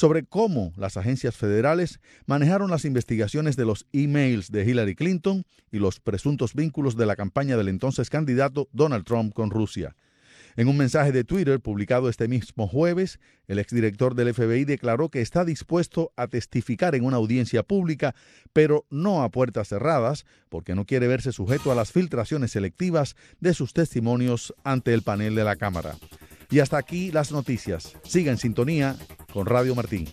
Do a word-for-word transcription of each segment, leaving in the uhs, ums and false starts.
sobre cómo las agencias federales manejaron las investigaciones de los emails de Hillary Clinton y los presuntos vínculos de la campaña del entonces candidato Donald Trump con Rusia. En un mensaje de Twitter publicado este mismo jueves, el exdirector del F B I declaró que está dispuesto a testificar en una audiencia pública, pero no a puertas cerradas, porque no quiere verse sujeto a las filtraciones selectivas de sus testimonios ante el panel de la Cámara. Y hasta aquí las noticias. Siga en sintonía con Radio Martín.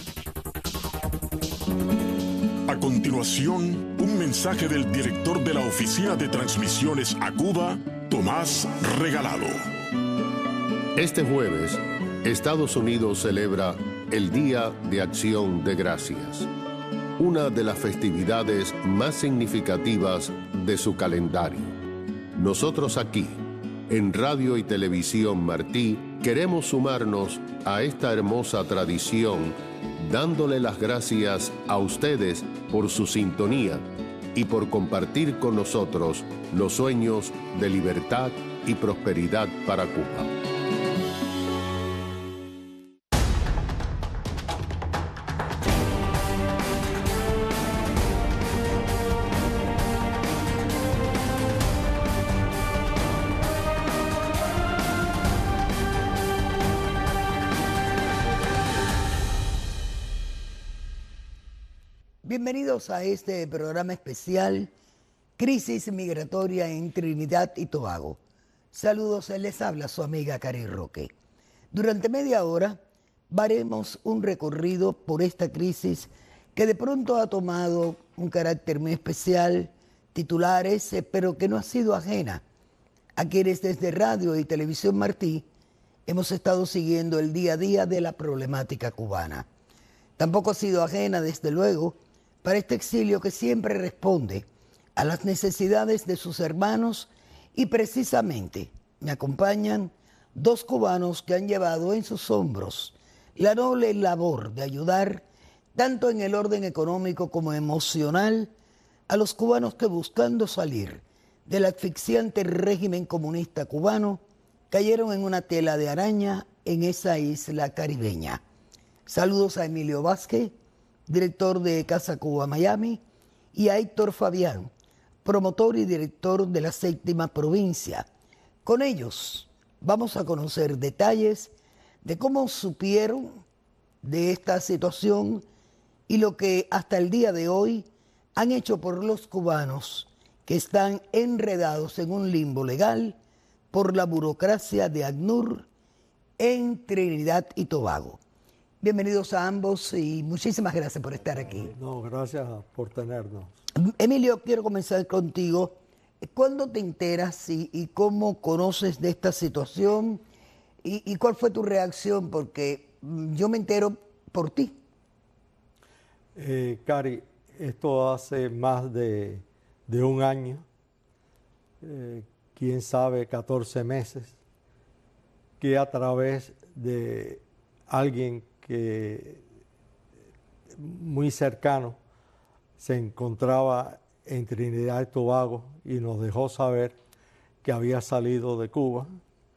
A continuación, un mensaje del director de la Oficina de Transmisiones a Cuba, Tomás Regalado. Este jueves, Estados Unidos celebra el Día de Acción de Gracias, una de las festividades más significativas de su calendario. Nosotros aquí, en Radio y Televisión Martí, queremos sumarnos a esta hermosa tradición, dándole las gracias a ustedes por su sintonía y por compartir con nosotros los sueños de libertad y prosperidad para Cuba. Bienvenidos a este programa especial, Crisis Migratoria en Trinidad y Tobago. Saludos, les habla su amiga Cari Roque. Durante media hora haremos un recorrido por esta crisis que de pronto ha tomado un carácter muy especial, titulares, pero que no ha sido ajena a quienes desde Radio y Televisión Martí hemos estado siguiendo el día a día de la problemática cubana. Tampoco ha sido ajena, desde luego, para este exilio que siempre responde a las necesidades de sus hermanos, y precisamente me acompañan dos cubanos que han llevado en sus hombros la noble labor de ayudar tanto en el orden económico como emocional a los cubanos que, buscando salir del asfixiante régimen comunista cubano, cayeron en una tela de araña en esa isla caribeña. Saludos a Emilio Vázquez, director de Casa Cuba Miami, y a Héctor Fabián, promotor y director de la séptima provincia. Con ellos vamos a conocer detalles de cómo supieron de esta situación y lo que hasta el día de hoy han hecho por los cubanos que están enredados en un limbo legal por la burocracia de ACNUR en Trinidad y Tobago. Bienvenidos a ambos y muchísimas gracias por estar aquí. No, gracias por tenernos. Emilio, quiero comenzar contigo. ¿Cuándo te enteras y, y cómo conoces de esta situación? Y, ¿Y cuál fue tu reacción? Porque yo me entero por ti. Eh, Cari, esto hace más de, de un año, eh, quién sabe, catorce meses, que a través de alguien que muy cercano se encontraba en Trinidad y Tobago y nos dejó saber que había salido de Cuba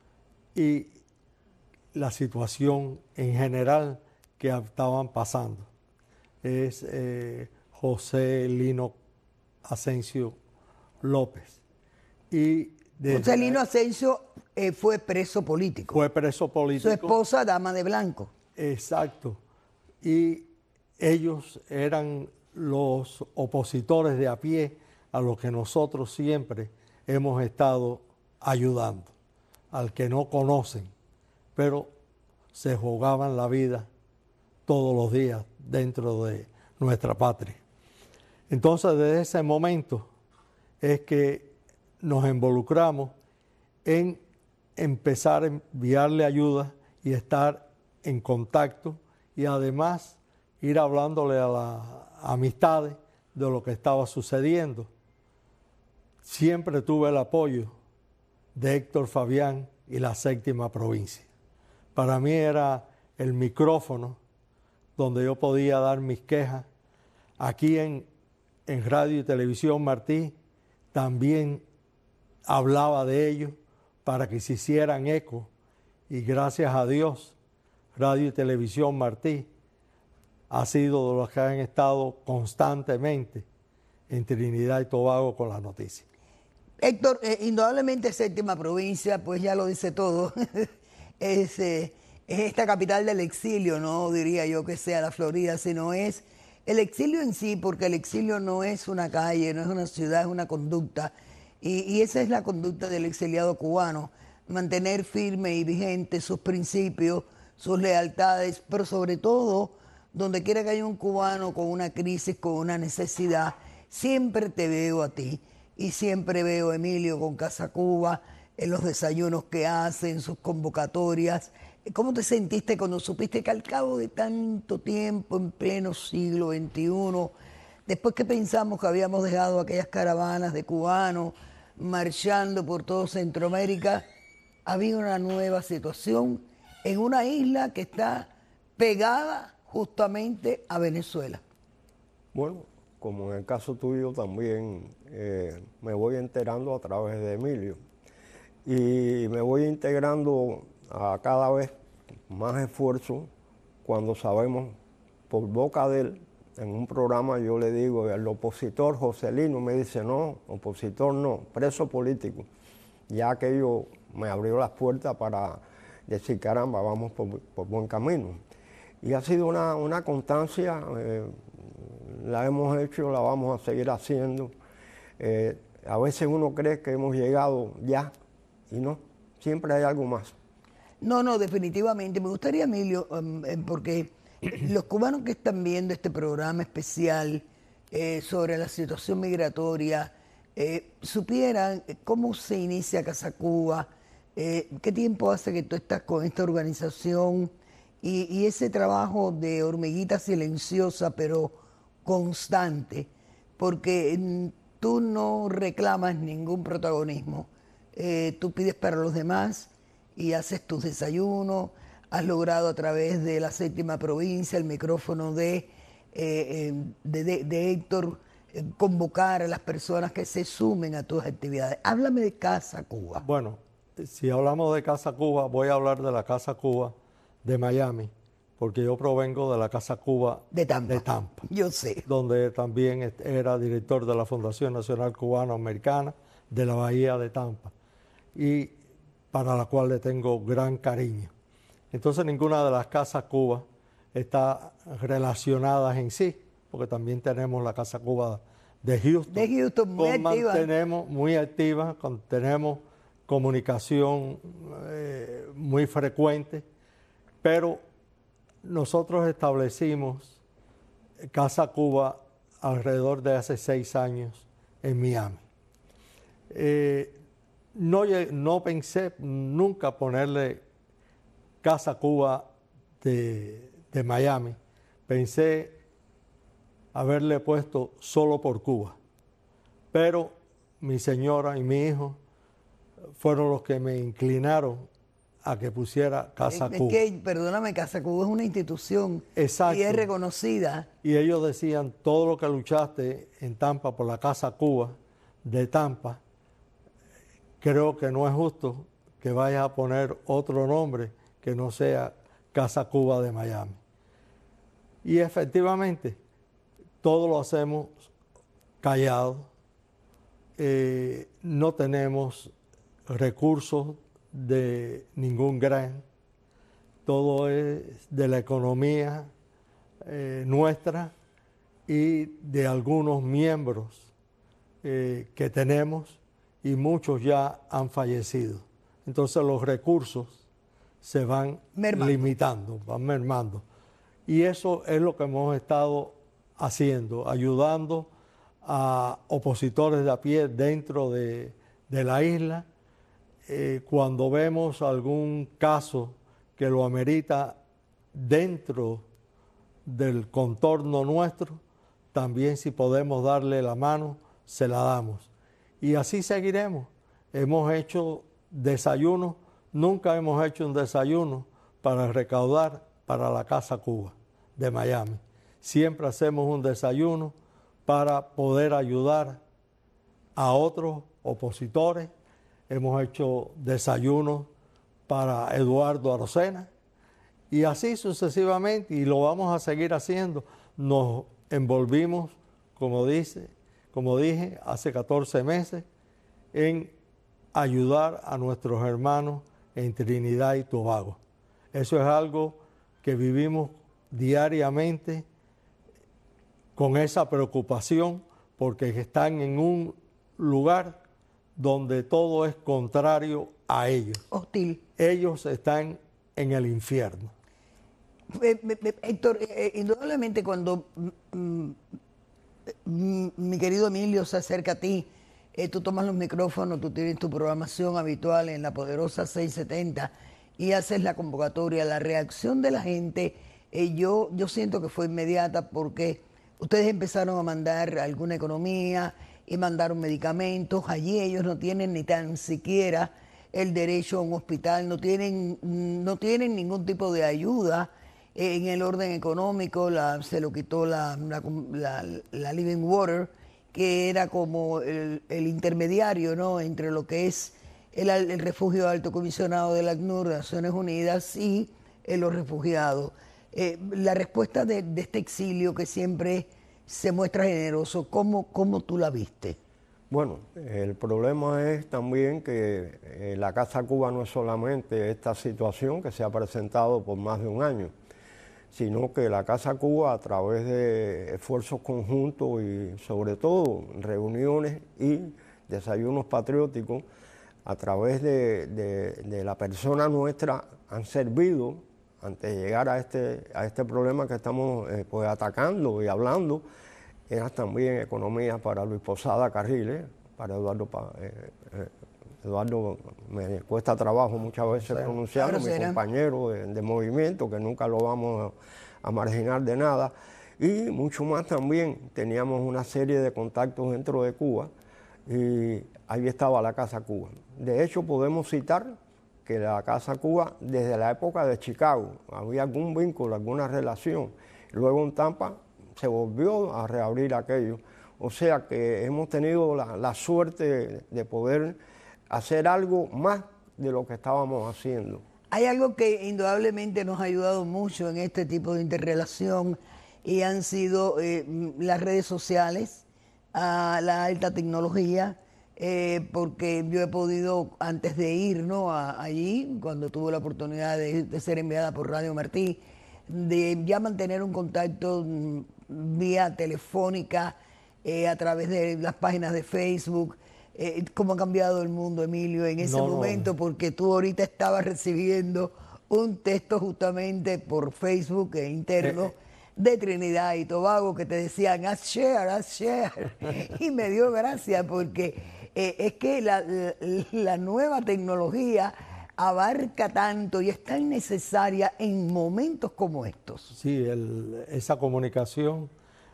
y la situación en general que estaban pasando. Es eh, José Lino Asensio López. Y José Lino Asensio eh, fue preso político. Fue preso político. Su esposa, dama de blanco. Exacto. Y ellos eran los opositores de a pie a los que nosotros siempre hemos estado ayudando, al que no conocen, pero se jugaban la vida todos los días dentro de nuestra patria. Entonces, desde ese momento es que nos involucramos en empezar a enviarle ayuda y estar en contacto y además ir hablándole a las amistades de lo que estaba sucediendo. Siempre tuve el apoyo de Héctor Fabián y la séptima provincia. Para mí era el micrófono donde yo podía dar mis quejas. Aquí en, en Radio y Televisión Martí también hablaba de ello para que se hicieran eco, y gracias a Dios Radio y Televisión Martí ha sido de los que han estado constantemente en Trinidad y Tobago con las noticias. Héctor, eh, indudablemente séptima provincia, pues ya lo dice todo, es, eh, es esta capital del exilio, no diría yo que sea la Florida, sino es el exilio en sí, porque el exilio no es una calle, no es una ciudad, es una conducta, y, y esa es la conducta del exiliado cubano, mantener firme y vigente sus principios, sus lealtades, pero sobre todo, donde quiera que haya un cubano con una crisis, con una necesidad, siempre te veo a ti. Y siempre veo a Emilio con Casa Cuba, en los desayunos que hace, en sus convocatorias. ¿Cómo te sentiste cuando supiste que al cabo de tanto tiempo, en pleno siglo veintiuno, después que pensamos que habíamos dejado aquellas caravanas de cubanos marchando por todo Centroamérica, había una nueva situación en una isla que está pegada justamente a Venezuela? Bueno, como en el caso tuyo también eh, me voy enterando a través de Emilio y me voy integrando a cada vez más esfuerzo cuando sabemos por boca de él, en un programa yo le digo, el opositor Joselino me dice no, opositor no, preso político, ya aquello me abrió las puertas para decir caramba, vamos por, por buen camino. Y ha sido una, una constancia, eh, la hemos hecho, la vamos a seguir haciendo. Eh, a veces uno cree que hemos llegado ya y no, siempre hay algo más. No, no, definitivamente. Me gustaría, Emilio, um, eh, porque los cubanos que están viendo este programa especial eh, sobre la situación migratoria, eh, supieran cómo se inicia Casa Cuba, eh, qué tiempo hace que tú estás con esta organización y, y ese trabajo de hormiguita silenciosa, pero constante, porque mm, tú no reclamas ningún protagonismo, eh, tú pides para los demás y haces tus desayunos, has logrado a través de la séptima provincia, el micrófono de, eh, de, de, de Héctor, eh, convocar a las personas que se sumen a tus actividades. Háblame de Casa Cuba. Bueno, si hablamos de Casa Cuba, voy a hablar de la Casa Cuba de Miami, porque yo provengo de la Casa Cuba de Tampa. de Tampa, yo sé. Donde también era director de la Fundación Nacional Cubano-Americana de la Bahía de Tampa, y para la cual le tengo gran cariño. Entonces ninguna de las Casas Cuba está relacionadas en sí, porque también tenemos la Casa Cuba de Houston. De Houston, muy activa. Tenemos muy activa, tenemos comunicación eh, muy frecuente, pero nosotros establecimos Casa Cuba alrededor de hace seis años en Miami. Eh, no, no pensé nunca ponerle Casa Cuba de, de Miami. Pensé haberle puesto solo por Cuba. Pero mi señora y mi hijo fueron los que me inclinaron a que pusiera Casa es, Cuba. Es que, perdóname, Casa Cuba es una institución. Exacto. Y es reconocida. Y ellos decían, todo lo que luchaste en Tampa por la Casa Cuba de Tampa, creo que no es justo que vayas a poner otro nombre que no sea Casa Cuba de Miami. Y efectivamente, todo lo hacemos callado, eh, no tenemos recursos de ningún gran, todo es de la economía eh, nuestra y de algunos miembros eh, que tenemos, y muchos ya han fallecido. Entonces los recursos se van mermando. limitando, van mermando. Y eso es lo que hemos estado haciendo, ayudando a opositores de a pie dentro de, de la isla. Eh, cuando vemos algún caso que lo amerita dentro del contorno nuestro, también si podemos darle la mano, se la damos. Y así seguiremos. Hemos hecho desayunos, nunca hemos hecho un desayuno para recaudar para la Casa Cuba de Miami. Siempre hacemos un desayuno para poder ayudar a otros opositores. Hemos hecho desayunos para Eduardo Arocena Y así sucesivamente, y lo vamos a seguir haciendo. Nos envolvimos, como dice, como dije, hace catorce meses, en ayudar a nuestros hermanos en Trinidad y Tobago. Eso es algo que vivimos diariamente con esa preocupación, porque están en un lugar donde todo es contrario a ellos. Hostil. Ellos están en el infierno. Eh, eh, Héctor, eh, indudablemente cuando mm, mm, mi querido Emilio se acerca a ti, eh, tú tomas los micrófonos, tú tienes tu programación habitual en la poderosa seiscientos setenta y haces la convocatoria, la reacción de la gente, eh, yo, yo siento que fue inmediata porque ustedes empezaron a mandar alguna economía y mandaron medicamentos. Allí ellos no tienen ni tan siquiera el derecho a un hospital, no tienen, no tienen ningún tipo de ayuda en el orden económico. La, se lo quitó la, la, la, la Living Water, que era como el, el intermediario, ¿no?, entre lo que es el, el refugio alto comisionado del ACNUR, de Naciones Unidas, y eh, los refugiados. Eh, la respuesta de, de este exilio que siempre se muestra generoso, ¿cómo, cómo tú la viste? Bueno, el problema es también que eh, la Casa Cuba no es solamente esta situación que se ha presentado por más de un año, sino que la Casa Cuba, a través de esfuerzos conjuntos y sobre todo reuniones y desayunos patrióticos, a través de, de, de la persona nuestra, han servido, antes de llegar a este, a este problema que estamos eh, pues, atacando y hablando, era también economía para Luis Posada Carriles, para Eduardo, eh, eh, Eduardo me cuesta trabajo muchas veces sí, pronunciarlo, mi compañero de, de movimiento, que nunca lo vamos a, a marginar de nada, y mucho más también. Teníamos una serie de contactos dentro de Cuba y ahí estaba la Casa Cuba. De hecho, podemos citar que la Casa Cuba, desde la época de Chicago, había algún vínculo, alguna relación. Luego en Tampa se volvió a reabrir aquello. O sea que hemos tenido la, la suerte de poder hacer algo más de lo que estábamos haciendo. Hay algo que indudablemente nos ha ayudado mucho en este tipo de interrelación y han sido eh, las redes sociales, a la alta tecnología, eh, porque yo he podido, antes de ir, ¿no?, a, allí, cuando tuve la oportunidad de, de ser enviada por Radio Martí, de ya mantener un contacto mm, vía telefónica, eh, a través de las páginas de Facebook. Eh, ¿Cómo ha cambiado el mundo, Emilio, en ese no, momento? No. Porque tú ahorita estabas recibiendo un texto justamente por Facebook e interno eh, de Trinidad y Tobago que te decían, haz share, haz share. Y me dio gracia porque eh, es que la, la, la nueva tecnología abarca tanto y es tan necesaria en momentos como estos. Sí, el, esa comunicación,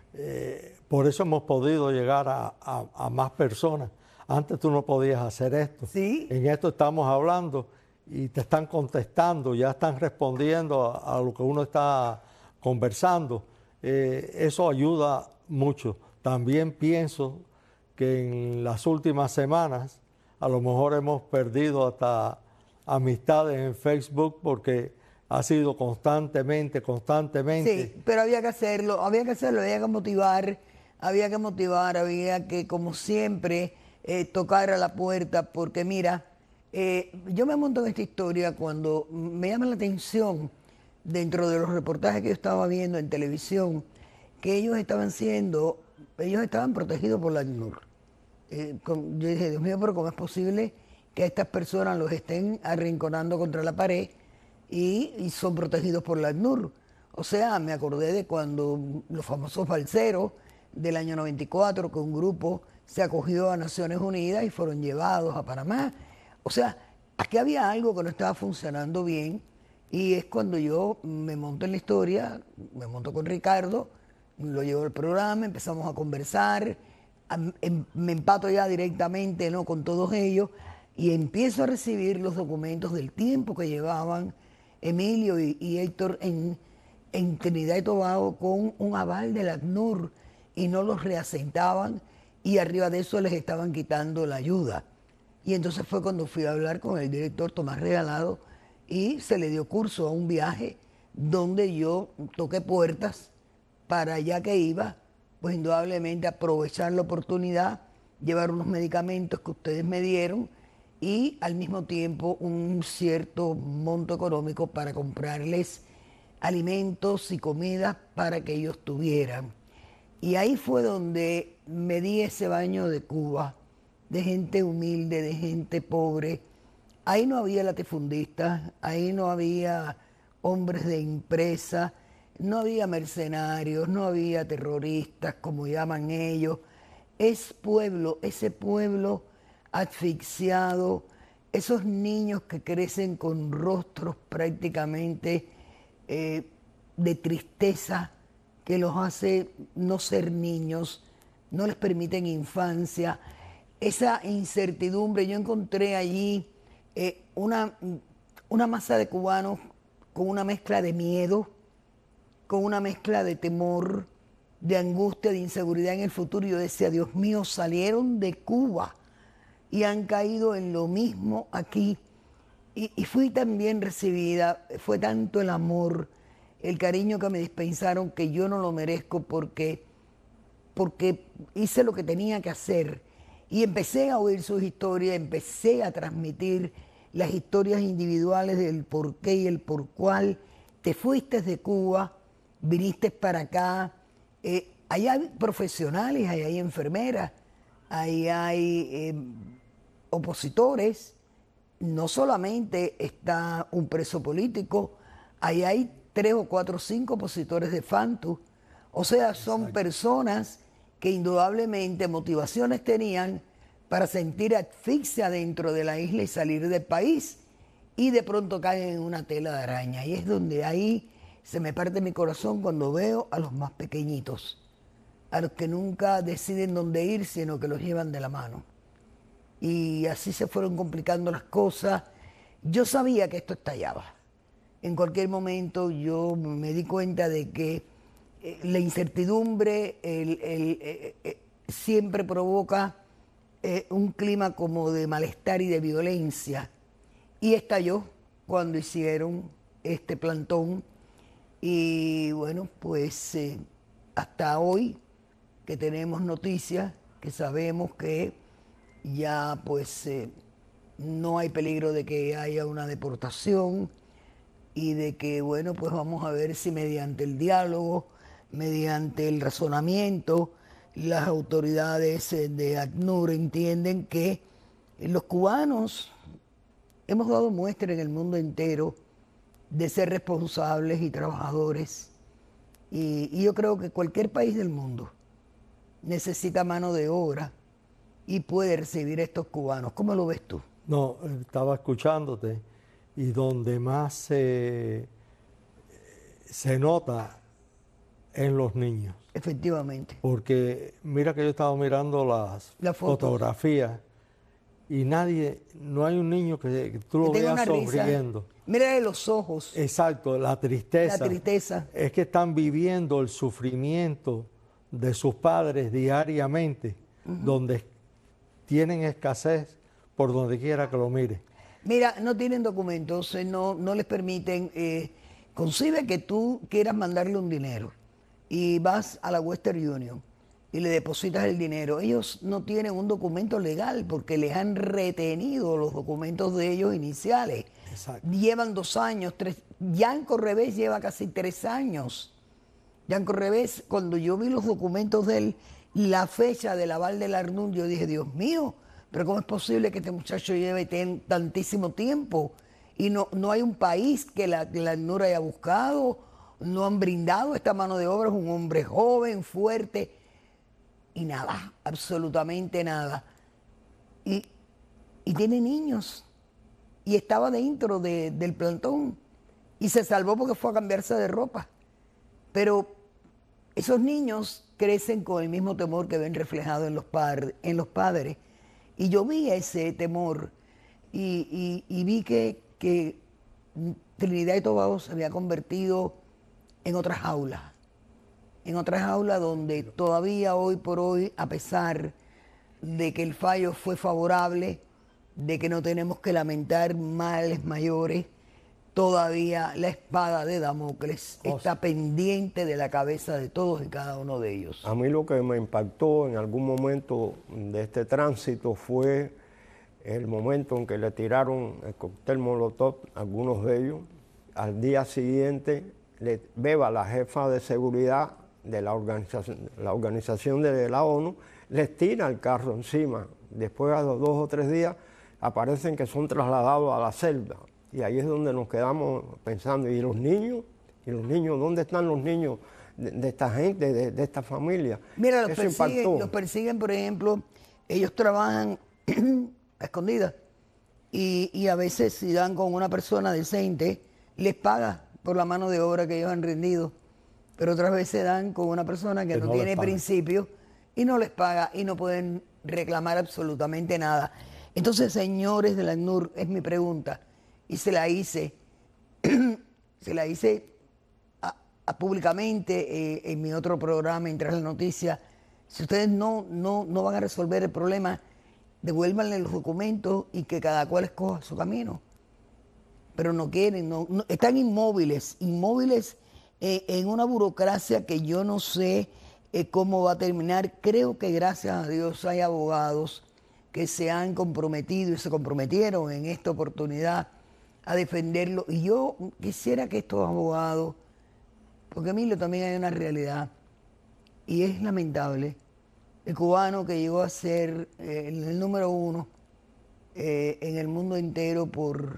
eh, por eso hemos podido llegar a, a, a más personas. Antes tú no podías hacer esto. ¿Sí? En esto estamos hablando y te están contestando, ya están respondiendo a, a lo que uno está conversando. Eh, eso ayuda mucho. También pienso que en las últimas semanas a lo mejor hemos perdido hasta amistades en Facebook porque ha sido constantemente, constantemente. Sí, pero había que hacerlo, había que hacerlo, había que motivar, había que motivar, había que, como siempre, eh, tocar a la puerta, porque mira, eh, yo me monto en esta historia cuando me llama la atención, dentro de los reportajes que yo estaba viendo en televisión, que ellos estaban siendo, ellos estaban protegidos por la ACNUR. Eh, con, yo dije, Dios mío, pero ¿cómo es posible que estas personas los estén arrinconando contra la pared y, y son protegidos por la ACNUR? O sea, me acordé de cuando los famosos balseros del año noventa y cuatro, que un grupo se acogió a Naciones Unidas y fueron llevados a Panamá. O sea, aquí había algo que no estaba funcionando bien y es cuando yo me monto en la historia, me monto con Ricardo, lo llevo al programa, empezamos a conversar, a, em, me empato ya directamente, ¿no?, con todos ellos y empiezo a recibir los documentos del tiempo que llevaban Emilio y, y Héctor en, en Trinidad y Tobago con un aval del ACNUR y no los reasentaban y arriba de eso les estaban quitando la ayuda. Y entonces fue cuando fui a hablar con el director Tomás Regalado y se le dio curso a un viaje donde yo toqué puertas para allá que iba, pues indudablemente aprovechar la oportunidad, llevar unos medicamentos que ustedes me dieron y al mismo tiempo un cierto monto económico para comprarles alimentos y comida para que ellos tuvieran. Y ahí fue donde me di ese baño de Cuba, de gente humilde, de gente pobre. Ahí no había latifundistas, ahí no había hombres de empresa, no había mercenarios, no había terroristas, como llaman ellos. Es pueblo, ese pueblo asfixiado, esos niños que crecen con rostros prácticamente eh, de tristeza, que los hace no ser niños, no les permiten infancia, esa incertidumbre. Yo encontré allí eh, una, una masa de cubanos con una mezcla de miedo, con una mezcla de temor, de angustia, de inseguridad en el futuro. Yo decía, Dios mío, salieron de Cuba y han caído en lo mismo aquí. Y, y fui tan bien recibida, fue tanto el amor, el cariño que me dispensaron, que yo no lo merezco porque, porque hice lo que tenía que hacer. Y empecé a oír sus historias, empecé a transmitir las historias individuales del por qué y el por cuál te fuiste de Cuba, viniste para acá. Eh, ahí hay profesionales, ahí hay enfermeras, ahí hay eh, opositores, no solamente está un preso político, ahí hay tres o cuatro o cinco opositores de Fantu. O sea, son Exacto. personas que indudablemente motivaciones tenían para sentir asfixia dentro de la isla y salir del país, y de pronto caen en una tela de araña. Y es donde ahí se me parte mi corazón cuando veo a los más pequeñitos, a los que nunca deciden dónde ir, sino que los llevan de la mano. Y así se fueron complicando las cosas. Yo sabía que esto estallaba. En cualquier momento yo me di cuenta de que eh, la incertidumbre el, el, eh, eh, siempre provoca eh, un clima como de malestar y de violencia. Y estalló cuando hicieron este plantón. Y bueno, pues eh, hasta hoy que tenemos noticias, que sabemos que ya pues eh, no hay peligro de que haya una deportación y de que, bueno, pues vamos a ver si mediante el diálogo, mediante el razonamiento, las autoridades de ACNUR entienden que los cubanos hemos dado muestra en el mundo entero de ser responsables y trabajadores. Y, y yo creo que cualquier país del mundo necesita mano de obra y puede recibir a estos cubanos. ¿Cómo lo ves tú? No, estaba escuchándote y donde más se, se nota en los niños. Efectivamente. Porque mira que yo estaba mirando las La fotografías y nadie, no hay un niño que, que tú lo que veas sonriendo. Mira los ojos. Exacto, la tristeza. La tristeza. Es que están viviendo el sufrimiento de sus padres diariamente, uh-huh. donde tienen escasez por donde quiera que lo mire. Mira, no tienen documentos, no, no les permiten. Eh, concibe que tú quieras mandarle un dinero y vas a la Western Union y le depositas el dinero. Ellos no tienen un documento legal porque les han retenido los documentos de ellos iniciales. Exacto. Llevan dos años, tres. Yanko Revés lleva casi tres años. Yanko Revés, cuando yo vi los documentos de él, la fecha del aval del ACNUR, yo dije, Dios mío, pero ¿cómo es posible que este muchacho lleve ten, tantísimo tiempo? Y no, no hay un país que la, la ACNUR haya buscado, no han brindado esta mano de obra, es un hombre joven, fuerte, y nada, absolutamente nada. Y, y tiene niños, y estaba dentro de, del plantón, y se salvó porque fue a cambiarse de ropa. Pero esos niños crecen con el mismo temor que ven reflejado en los, par, en los padres. Y yo vi ese temor y, y, y vi que, que Trinidad y Tobago se había convertido en otra jaula. En otra jaula donde todavía hoy por hoy, a pesar de que el fallo fue favorable, de que no tenemos que lamentar males mayores, todavía la espada de Damocles Oh, está sí. pendiente de la cabeza de todos y cada uno de ellos. A mí lo que me impactó en algún momento de este tránsito fue el momento en que le tiraron el cóctel Molotov a algunos de ellos. Al día siguiente, le, Beba, la jefa de seguridad de la organización, la organización de la ONU, les tira el carro encima. Después, a los dos o tres días, aparecen que son trasladados a la celda. Y ahí es donde nos quedamos pensando, ¿y los niños? ¿Y los niños? ¿Dónde están los niños de, de esta gente, de, de esta familia? Mira, los Eso persiguen, impactó. los persiguen, por ejemplo, ellos trabajan a escondidas y, y a veces si dan con una persona decente, les paga por la mano de obra que ellos han rendido, pero otras veces dan con una persona que, Que no, no les tiene paga. principios y no les paga y no pueden reclamar absolutamente nada. Entonces, señores de la ACNUR, es mi pregunta, y se la hice, se la hice a- a públicamente eh, en mi otro programa, Entre las Noticias. Si ustedes no, no, no van a resolver el problema, devuélvanle los documentos y que cada cual escoja su camino. Pero no quieren, no, no- están inmóviles, inmóviles eh, en una burocracia que yo no sé eh, cómo va a terminar. Creo que gracias a Dios hay abogados que se han comprometido y se comprometieron en esta oportunidad a defenderlo. Y yo quisiera que estos abogados, porque Emilio también hay una realidad, y es lamentable, el cubano que llegó a ser eh, el número uno eh, en el mundo entero por,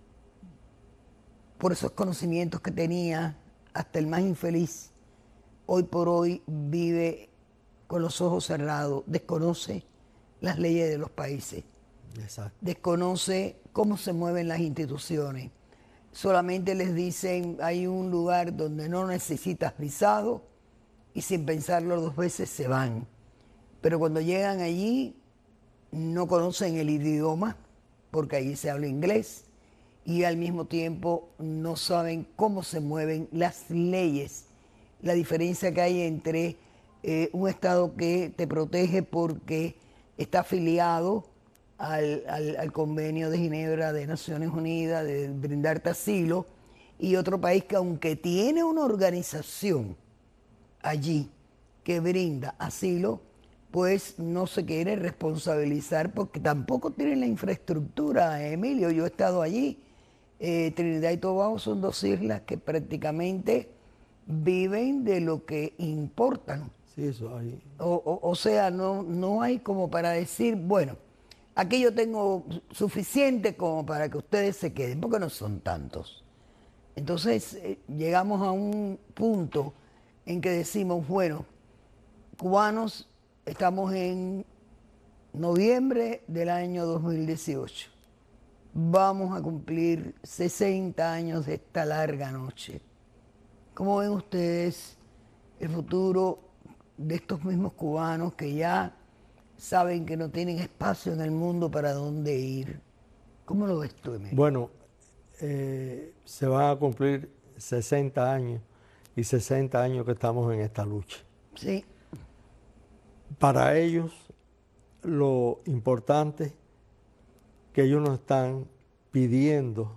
por esos conocimientos que tenía, hasta el más infeliz, hoy por hoy vive con los ojos cerrados, desconoce las leyes de los países, Exacto. desconoce cómo se mueven las instituciones. Solamente les dicen, hay un lugar donde no necesitas visado y sin pensarlo dos veces se van. Pero cuando llegan allí no conocen el idioma, porque allí se habla inglés, y al mismo tiempo no saben cómo se mueven las leyes. La diferencia que hay entre eh, un Estado que te protege porque está afiliado al, al, al convenio de Ginebra de Naciones Unidas de brindarte asilo, y otro país que aunque tiene una organización allí que brinda asilo, pues no se quiere responsabilizar porque tampoco tienen la infraestructura, Emilio. Yo he estado allí. Eh, Trinidad y Tobago son dos islas que prácticamente viven de lo que importan. Sí, eso ahí. O, o, o sea, no, no hay como para decir, bueno, aquí yo tengo suficiente como para que ustedes se queden, porque no son tantos. Entonces eh, llegamos a un punto en que decimos, bueno, cubanos, estamos en noviembre del año dos mil dieciocho. Vamos a cumplir sesenta años de esta larga noche. ¿Cómo ven ustedes el futuro de estos mismos cubanos que ya saben que no tienen espacio en el mundo para dónde ir? ¿Cómo lo ves tú, Emilio? Bueno, eh, se van a cumplir sesenta años y sesenta años que estamos en esta lucha. Sí, Para ellos, lo importante que ellos nos están pidiendo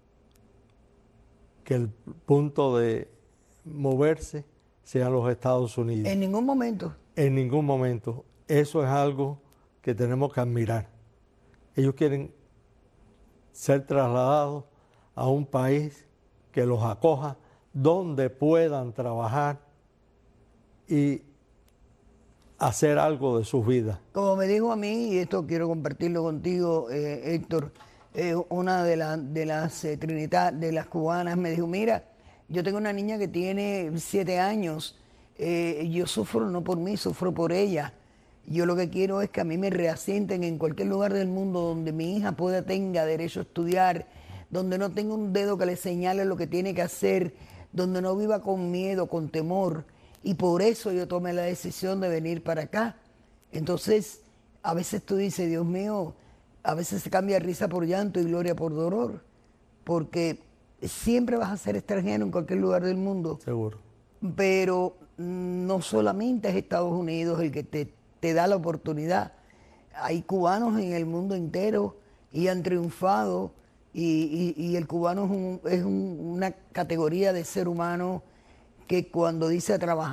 que el punto de moverse sean los Estados Unidos. en ningún momento. En ningún momento. Eso es algo que tenemos que admirar. Ellos quieren ser trasladados a un país que los acoja, donde puedan trabajar y hacer algo de sus vidas. Como me dijo a mí, y esto quiero compartirlo contigo, eh, Héctor, eh, una de, la, de las eh, Trinidad, de las cubanas, me dijo, mira, yo tengo una niña que tiene siete años, eh, yo sufro no por mí, sufro por ella. Yo lo que quiero es que a mí me reasienten en cualquier lugar del mundo donde mi hija pueda, tenga derecho a estudiar, donde no tenga un dedo que le señale lo que tiene que hacer, donde no viva con miedo, con temor. Y por eso yo tomé la decisión de venir para acá. Entonces, a veces tú dices, Dios mío, a veces se cambia risa por llanto y gloria por dolor, porque siempre vas a ser extranjero en cualquier lugar del mundo. Seguro. Pero no solamente es Estados Unidos el que te, te da la oportunidad. Hay cubanos en el mundo entero y han triunfado Y, y, y el cubano es, un, es un, una categoría de ser humano que cuando dice trabajar,